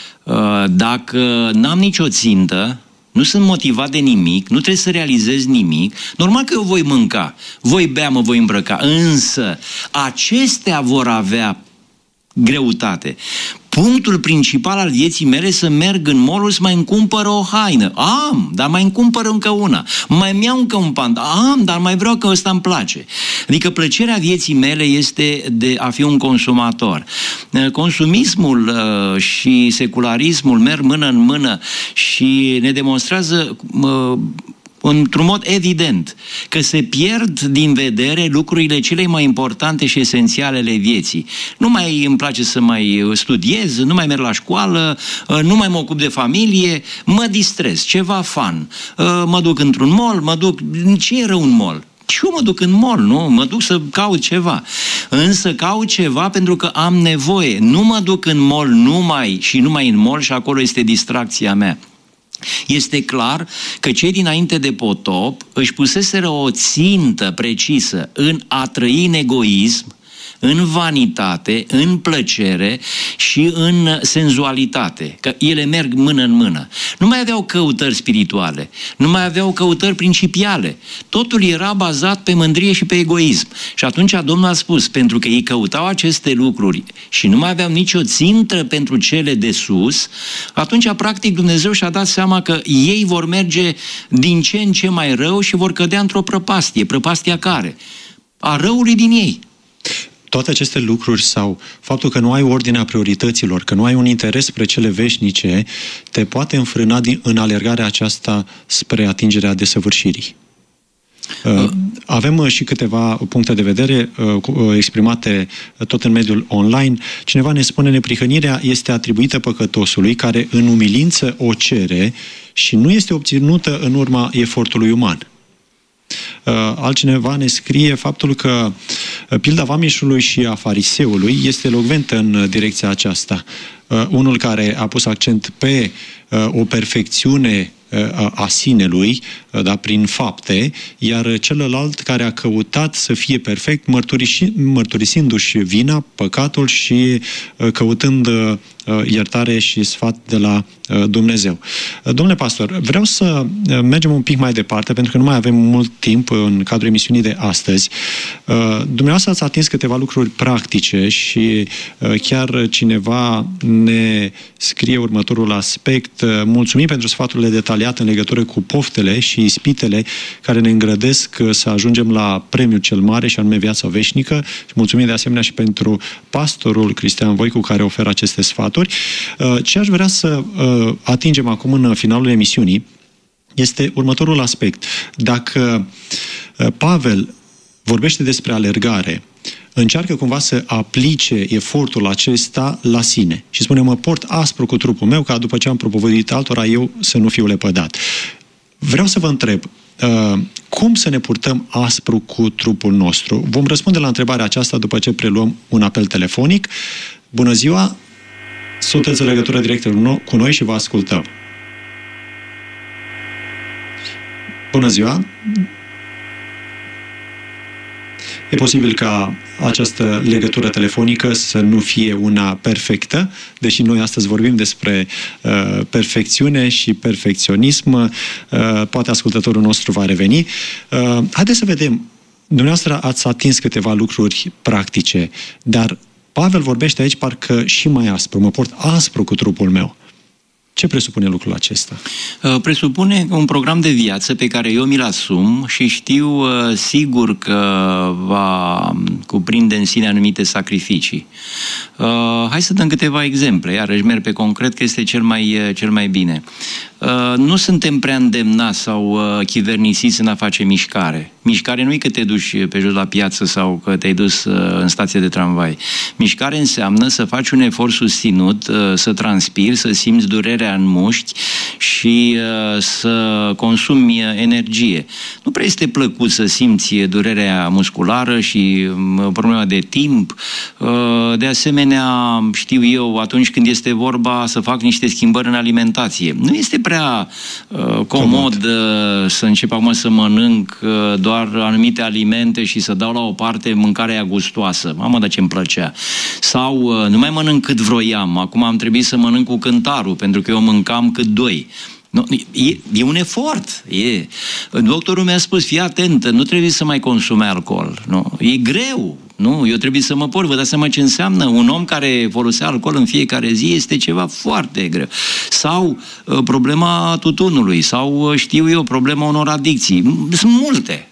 Dacă n-am nicio țintă, nu sunt motivat de nimic, nu trebuie să realizez nimic, normal că eu voi mânca, voi bea, mă voi îmbrăca, însă acestea vor avea greutate. Punctul principal al vieții mele să merg în mall să mai îmi cumpăr o haină. Dar mai îmi cumpăr încă una. Mai îmi iau încă un pant. Dar mai vreau că ăsta îmi place. Adică plăcerea vieții mele este de a fi un consumator. Consumismul și secularismul merg mână în mână și ne demonstrează într-un mod evident că se pierd din vedere lucrurile cele mai importante și esențiale ale vieții. Nu mai îmi place să mai studiez, nu mai merg la școală, nu mai mă ocup de familie, mă distrez, ceva fun. Mă duc într-un mall, ce e rău un mall? Și eu mă duc în mall, nu? Mă duc să caut ceva. Însă caut ceva pentru că am nevoie. Nu mă duc în mall numai în mall și acolo este distracția mea. Este clar că cei dinainte de potop își puseseră o țintă precisă în a trăi în egoism, în vanitate, în plăcere și în senzualitate, că ele merg mână în mână. Nu mai aveau căutări spirituale, nu mai aveau căutări principiale. Totul era bazat pe mândrie și pe egoism. Și atunci Domnul a spus, pentru că ei căutau aceste lucruri și nu mai aveau nicio țintă pentru cele de sus, atunci practic Dumnezeu și-a dat seama că ei vor merge din ce în ce mai rău și vor cădea într-o prăpastie. Prăpastia care? A răului din ei. Toate aceste lucruri sau faptul că nu ai ordinea priorităților, că nu ai un interes spre cele veșnice, te poate înfrâna în alergarea aceasta spre atingerea desăvârșirii. Avem și câteva puncte de vedere exprimate tot în mediul online. Cineva ne spune: neprihănirea este atribuită păcătosului care în umilință o cere și nu este obținută în urma efortului uman. Altcineva ne scrie faptul că pilda vamișului și a fariseului este elocventă în direcția aceasta. Unul care a pus accent pe o perfecțiune a sinelui, da, prin fapte, iar celălalt care a căutat să fie perfect, mărturisindu-și vina, păcatul și căutând iertare și sfat de la Dumnezeu. Domnule pastor, vreau să mergem un pic mai departe, pentru că nu mai avem mult timp în cadrul emisiunii de astăzi. Dumneavoastră ați atins câteva lucruri practice și chiar cineva ne scrie următorul aspect: mulțumim pentru sfaturile detaliate în legătură cu poftele și ispitele care ne îngrădesc să ajungem la premiul cel mare, și anume viața veșnică. Și mulțumim de asemenea și pentru pastorul Cristian Voicu, care oferă aceste sfaturi. Ce aș vrea să atingem acum în finalul emisiunii este următorul aspect. Dacă Pavel vorbește despre alergare, încearcă cumva să aplice efortul acesta la sine și spune: mă port aspru cu trupul meu ca după ce am propovăduit altora eu să nu fiu lepădat. Vreau să vă întreb, cum să ne purtăm aspru cu trupul nostru? Vom răspunde la întrebarea aceasta după ce preluăm un apel telefonic. Bună ziua! Sunteți în legătură directă cu noi și vă ascultăm. Bună ziua! E posibil ca această legătură telefonică să nu fie una perfectă, deși noi astăzi vorbim despre perfecțiune și perfecționism. Poate ascultătorul nostru va reveni. Haideți să vedem. Dumneavoastră ați atins câteva lucruri practice, dar Pavel vorbește aici parcă și mai aspru. Mă port aspru cu trupul meu. Ce presupune lucrul acesta? Presupune un program de viață pe care eu mi-l asum și știu sigur că va cuprinde în sine anumite sacrificii. Hai să dăm câteva exemple, iarăși merg pe concret, că este cel mai bine. Nu suntem prea îndemnați sau chivernisiți în a face mișcare. Mișcare nu e că te duci pe jos la piață sau că te-ai dus în stație de tramvai. Mișcare înseamnă să faci un efort susținut, să transpiri, să simți durerea în mușchi și să consumi energie. Nu prea este plăcut să simți durerea musculară și problema de timp. De asemenea, știu eu, atunci când este vorba să fac niște schimbări în alimentație. Nu este prea comod să încep acum să mănânc doar anumite alimente și să dau la o parte mâncarea gustoasă. Mamă, dar ce-mi plăcea. Sau nu mai mănânc cât vroiam. Acum am trebuit să mănânc cu cântarul, pentru că eu mâncam cât doi. Nu, e un efort. Doctorul mi-a spus: fii atentă, nu trebuie să mai consumi alcool. Nu? E greu. Nu, eu trebuie să mă port. Vă dați seama ce înseamnă? Un om care folosea alcool în fiecare zi este ceva foarte greu. Sau problema tutunului, sau știu eu, problema unor adicții. Sunt multe.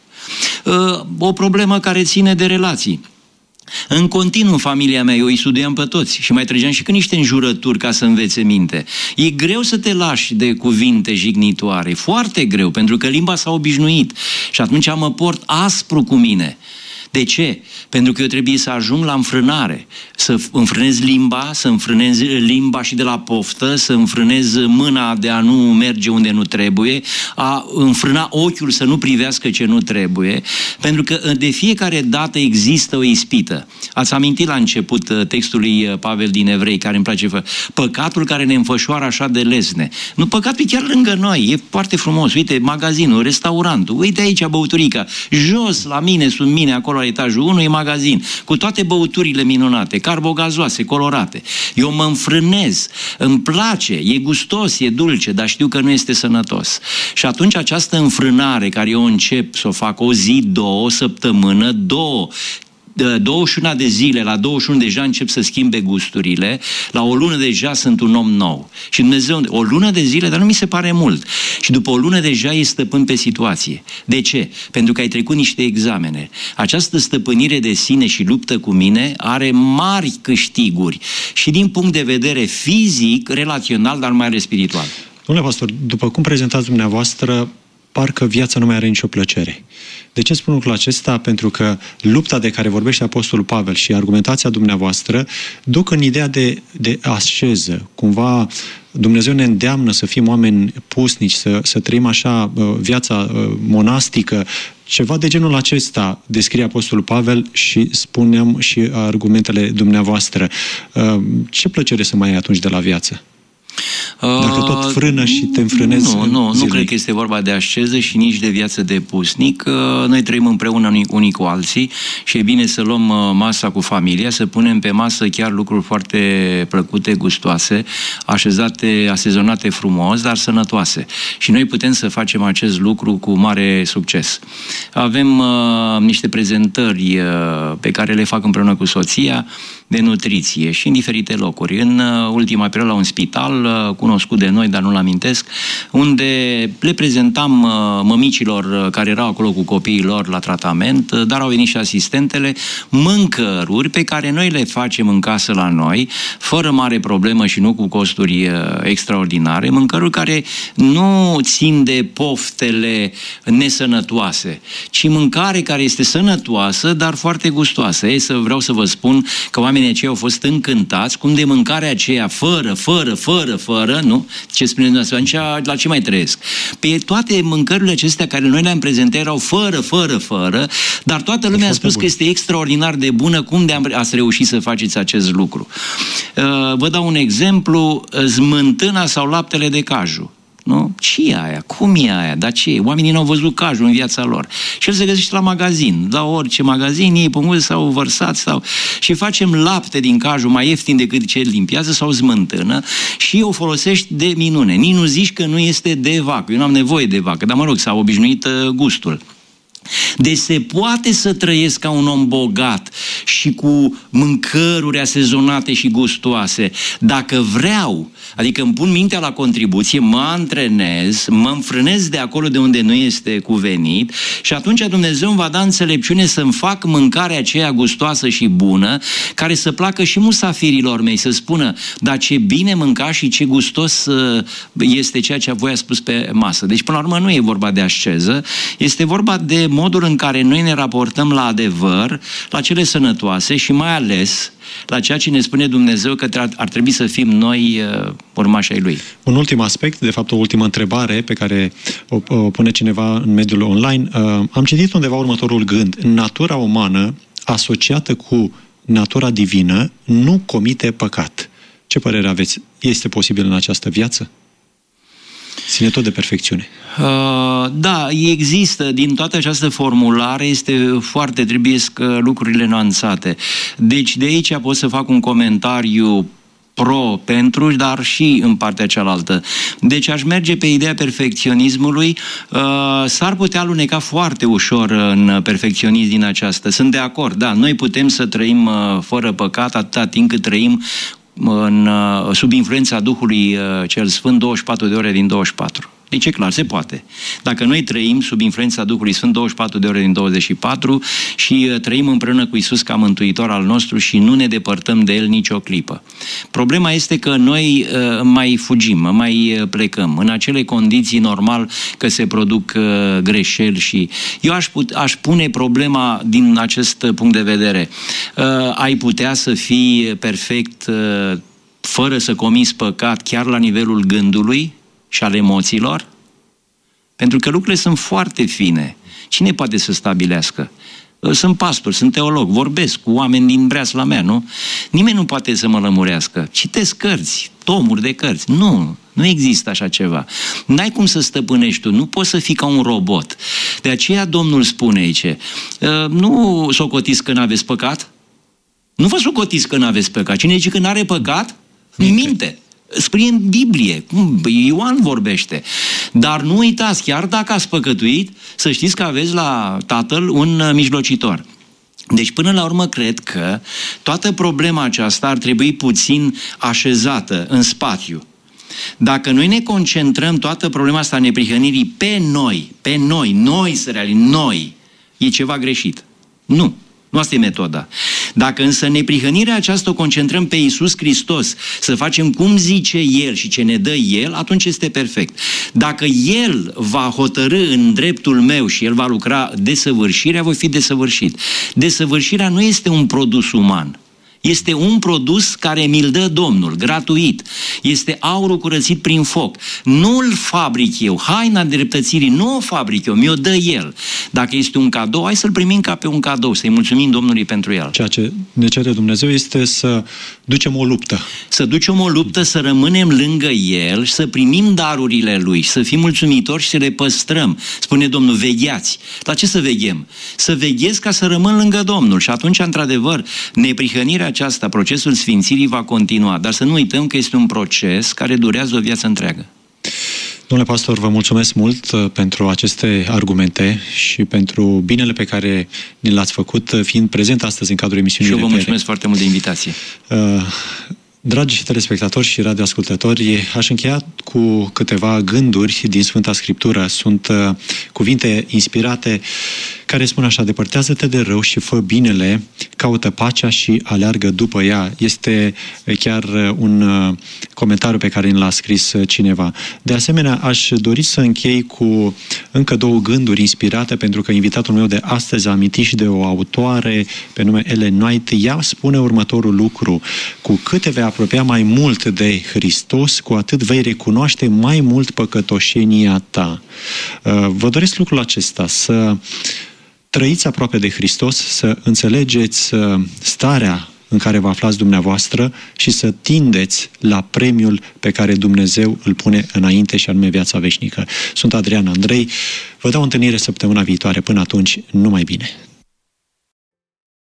O problemă care ține de relații. În continuu în familia mea, eu îi studiam pe toți și mai trăgeam și cu niște înjurături ca să învețe minte. E greu să te lași de cuvinte jignitoare, foarte greu, pentru că limba s-a obișnuit și atunci mă port aspru cu mine. De ce? Pentru că eu trebuie să ajung la înfrânare, să înfrânez limba, să înfrânez limba și de la poftă, să înfrânez mâna de a nu merge unde nu trebuie, a înfrâna ochiul să nu privească ce nu trebuie, pentru că de fiecare dată există o ispită. Ați amintit la început textul lui Pavel din Evrei, care îmi place, păcatul care ne înfășoară așa de lesne. Nu, păcatul e chiar lângă noi, e foarte frumos. Uite, magazinul, restaurantul, uite aici băuturica, jos la mine, sub mine, acolo la etajul 1 e magazin, cu toate băuturile minunate, carbogazoase, colorate. Eu mă înfrânez, îmi place, e gustos, e dulce, dar știu că nu este sănătos. Și atunci această înfrânare care eu încep să o fac o zi, două, o săptămână, 21 de zile, la 21 deja încep să schimbe gusturile, la o lună deja sunt un om nou. Și Dumnezeu, o lună de zile, dar nu mi se pare mult. Și după o lună deja e stăpân pe situație. De ce? Pentru că ai trecut niște examene. Această stăpânire de sine și luptă cu mine are mari câștiguri și din punct de vedere fizic, relațional, dar mai ales spiritual. Domnule pastor, după cum prezentați dumneavoastră, parcă viața nu mai are nicio plăcere. De ce spun lucrul acesta? Pentru că lupta de care vorbește Apostolul Pavel și argumentația dumneavoastră duc în ideea de asceză. Cumva Dumnezeu ne îndeamnă să fim oameni pusnici, să trăim așa viața monastică. Ceva de genul acesta descrie Apostolul Pavel și spuneam și argumentele dumneavoastră. Ce plăcere să mai ai atunci de la viață? Dacă tot frână și te înfrânezi. Nu cred că este vorba de asceză și nici de viață de pusnic. Noi trăim împreună unii cu alții și e bine să luăm masa cu familia, să punem pe masă chiar lucruri foarte plăcute, gustoase, asezonate frumos, dar sănătoase. Și noi putem să facem acest lucru cu mare succes. Avem niște prezentări pe care le fac împreună cu soția de nutriție și în diferite locuri. În ultima perioadă la un spital cunoscut de noi, dar nu-l amintesc, unde le prezentam mămicilor care erau acolo cu copiii lor la tratament, dar au venit și asistentele, mâncăruri pe care noi le facem în casă la noi, fără mare problemă și nu cu costuri extraordinare, mâncăruri care nu țin de poftele nesănătoase, ci mâncare care este sănătoasă, dar foarte gustoasă. Vreau să vă spun că oamenii aceia au fost încântați cum de mâncarea aceea fără, nu? Ce spuneți dumneavoastră, atunci la ce mai trăiesc? Pe toate mâncărurile acestea care noi le-am prezentat erau fără, dar toată lumea a spus că este extraordinar de bună. Cum ați reușit să faceți acest lucru? Vă dau un exemplu, smântâna sau laptele de caju. Nu? Ce e aia? Cum e aia? Dar ce? Oamenii n-au văzut cajul în viața lor. Și el se găsește la magazin. La orice magazin, ei pământ sau vărsați și facem lapte din cajul mai ieftin decât cel din piață sau smântână și o folosești de minune. Nici nu zici că nu este de vacă. Eu nu am nevoie de vacă, dar mă rog, s-a obișnuit gustul. Deci se poate să trăiesc ca un om bogat și cu mâncăruri asezonate și gustoase, dacă vreau, adică îmi pun mintea la contribuție, mă antrenez, mă înfrânez de acolo de unde nu este cuvenit și atunci Dumnezeu îmi va da înțelepciune să-mi fac mâncarea aceea gustoasă și bună, care să placă și musafirilor mei, să spună, dar ce bine mânca și ce gustos este ceea ce voi a spus pe masă. Deci până la urmă nu e vorba de asceză, este vorba de modul în care noi ne raportăm la adevăr, la cele sănătoase și mai ales la ceea ce ne spune Dumnezeu că ar trebui să fim noi urmași ai Lui. Un ultim aspect, de fapt o ultimă întrebare pe care o pune cineva în mediul online. Am citit undeva următorul gând. Natura umană asociată cu natura divină nu comite păcat. Ce părere aveți? Este posibil în această viață? Ține tot de perfecțiune. Da, există, din toată această formulare trebuie lucrurile nuanțate. Deci de aici pot să fac un comentariu pentru, dar și în partea cealaltă. Deci aș merge pe ideea perfecționismului. S-ar putea aluneca foarte ușor în perfecționism din aceasta. Sunt de acord, da, noi putem să trăim fără păcat atâta timp cât trăim sub influența Duhului cel Sfânt 24 de ore din 24. Deci e clar, se poate. Dacă noi trăim sub influența Duhului Sfânt 24 de ore din 24 și trăim împreună cu Iisus ca mântuitor al nostru și nu ne depărtăm de El nicio clipă. Problema este că noi mai fugim, mai plecăm. În acele condiții normal că se produc greșeli și... Eu aș pune problema din acest punct de vedere. Ai putea să fii perfect fără să comiți păcat chiar la nivelul gândului și al emoțiilor? Pentru că lucrurile sunt foarte fine. Cine poate să stabilească? Sunt pastor, sunt teolog, vorbesc cu oameni din breasla mea, nu? Nimeni nu poate să mă lămurească. Citesc cărți, tomuri de cărți. Nu există așa ceva. N-ai cum să stăpânești tu, nu poți să fii ca un robot. De aceea Domnul spune aici, nu socotiți că n-aveți păcat? Nu vă socotiți că n-aveți păcat. Cine zice că n-are păcat, minte. Scrie în Biblie, Ioan vorbește. Dar nu uitați, chiar dacă ați păcătuit, să știți că aveți la Tatăl un mijlocitor. Deci până la urmă cred că toată problema aceasta ar trebui puțin așezată în spațiu. Dacă noi ne concentrăm toată problema asta a neprihănirii pe noi, noi să realizăm, noi, e ceva greșit. Nu. Nu asta e metoda. Dacă însă neprihănirea aceasta o concentrăm pe Iisus Hristos, să facem cum zice El și ce ne dă El, atunci este perfect. Dacă El va hotărî în dreptul meu și El va lucra desăvârșirea, voi fi desăvârșit. Desăvârșirea nu este un produs uman. Este un produs care mi-l dă Domnul, gratuit. Este aurul curățit prin foc. Nu-l fabric eu. Haina dreptățirii nu o fabric eu, mi-o dă El. Dacă este un cadou, hai să-l primim ca pe un cadou, să-i mulțumim Domnului pentru el. Ceea ce ne cere Dumnezeu este să ducem o luptă. Să ducem o luptă, să rămânem lângă El, să primim darurile Lui, să fim mulțumitori și să le păstrăm. Spune Domnul, vegheați. La ce să veghem? Să veghez ca să rămân lângă Domnul. Și atunci, într-adevăr, neprihănirea aceasta, procesul sfințirii va continua, dar să nu uităm că este un proces care durează o viață întreagă. Domnule pastor, vă mulțumesc mult pentru aceste argumente și pentru binele pe care ni l-ați făcut fiind prezent astăzi în cadrul emisiunii Și eu vă Repere. mulțumesc foarte mult de invitație. Dragi telespectatori și radioascultători, aș încheia cu câteva gânduri din Sfânta Scriptură. Sunt cuvinte inspirate care spun așa: depărtează-te de rău și fă binele, caută pacea și aleargă după ea. Este chiar un comentariu pe care l-a scris cineva. De asemenea, aș dori să închei cu încă două gânduri inspirate, pentru că invitatul meu de astăzi a amintit și de o autoare pe nume Ellen White. Ea spune următorul lucru: cu cât te vei apropia mai mult de Hristos, cu atât vei recunoaște mai mult păcătoșenia ta. Vă doresc lucrul acesta, să trăiți aproape de Hristos, să înțelegeți starea în care vă aflați dumneavoastră și să tindeți la premiul pe care Dumnezeu îl pune înainte, și anume viața veșnică. Sunt Adrian Andrei, vă dau întâlnire săptămâna viitoare. Până atunci, numai bine!